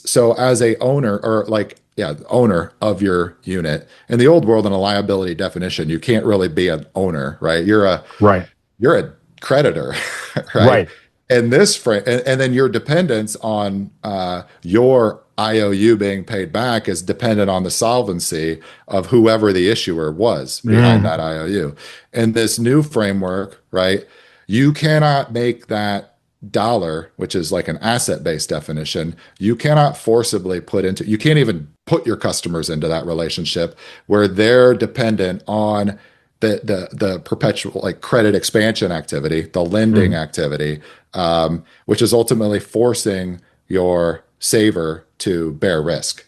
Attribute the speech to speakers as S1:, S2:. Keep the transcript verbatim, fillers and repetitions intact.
S1: So as a owner or like yeah, owner of your unit in the old world in a liability definition, you can't really be an owner, right? You're a
S2: Right.
S1: you're a creditor, right?
S2: Right.
S1: And this frame, and, and then your dependence on uh, your I O U being paid back is dependent on the solvency of whoever the issuer was behind
S2: Mm,
S1: that I O U. And this new framework, right? You cannot make that dollar, which is like an asset-based definition, you cannot forcibly put into, you can't even put your customers into that relationship where they're dependent on the the the perpetual like credit expansion activity, the lending
S2: mm,
S1: activity, um, which is ultimately forcing your saver to bear risk.